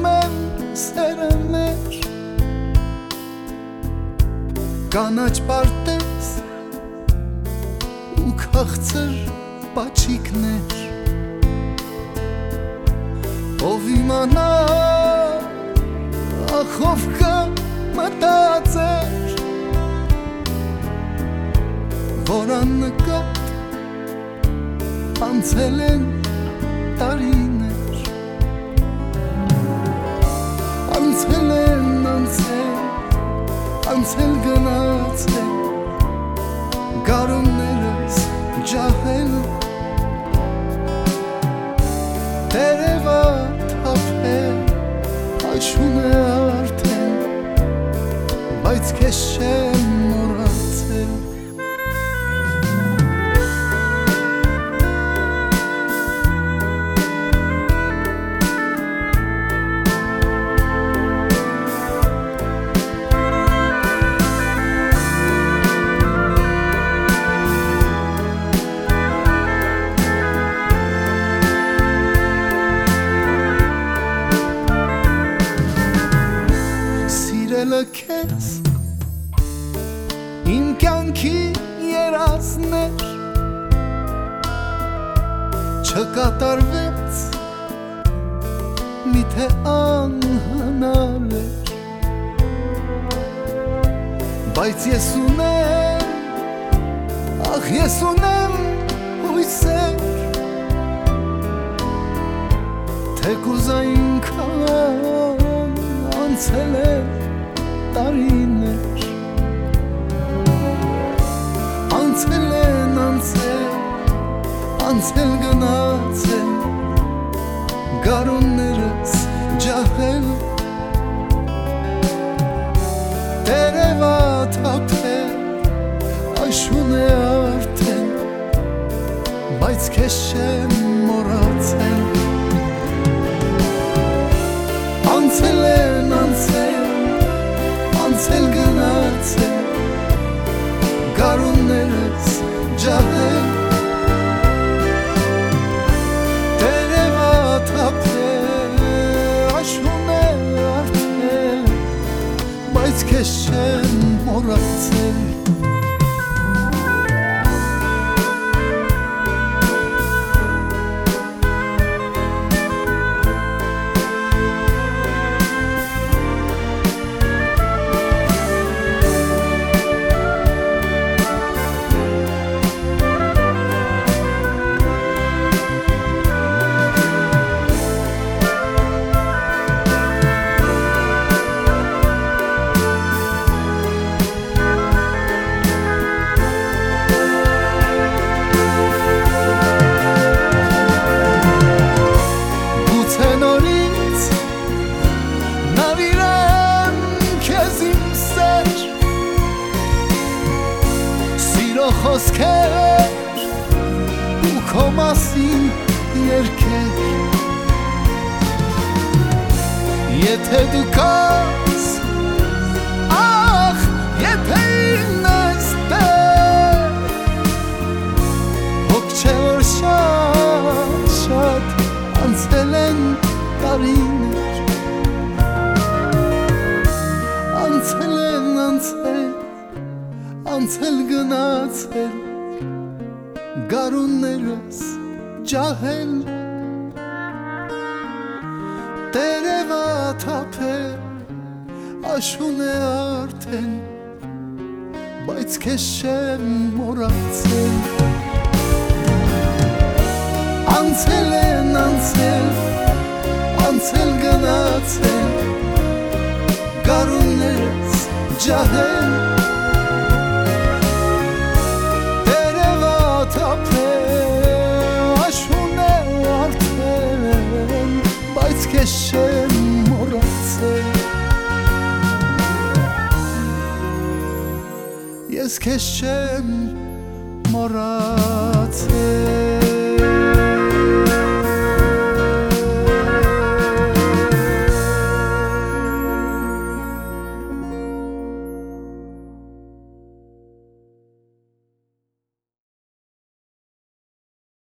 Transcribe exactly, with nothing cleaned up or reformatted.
են սերներ, կանաչ պարտեզ ու քաղցր պաչիկներ, ով իմանա ախով կա մտածեր, որ աննկատ անցել են տարիներ, անցել են, անցել, անցել գնացել, գարուններս ջահել, տերևա թափել, հաշուն է արդեն, բայց քեզ չեմ մոռացել։ Սիրելը քեզ իմ կյանքի երազներ, չկատարվեց միթե անհնար էր, բայց ես ունեմ, ախ ես ունեմ հույսեր, թեկուզ այնքան անցել է տարիներ, անցել են, անցել, անցել գնացել, գարուններս ջահել, տերևա թափել, աշուն է արդեն, բայց քեզ չեմ մոռացել։ Անցել են, անցել, անցել գնացել, գարուններս ջահել, տերևա թափել, աշուն է արդեն, բայց քեզ չեմ մոռացել։ Խոսքեր ու քո մասին երգեր, եթե դու կաս, ախ, եթե ինձ տեր, հոգ չէ որ շատ, շատ անցել են տարիներ, անցել են, անցել, անցել գնացել, գարուններս ջահել, տերևա թափել, աշուն է արդեն, բայց քեզ չեմ մոռացել։ Անցել են, անցել, անցել գնացել, գարուններս ջահել, քեզ չեմ մոռացել, ես քեզ չեմ մոռացել։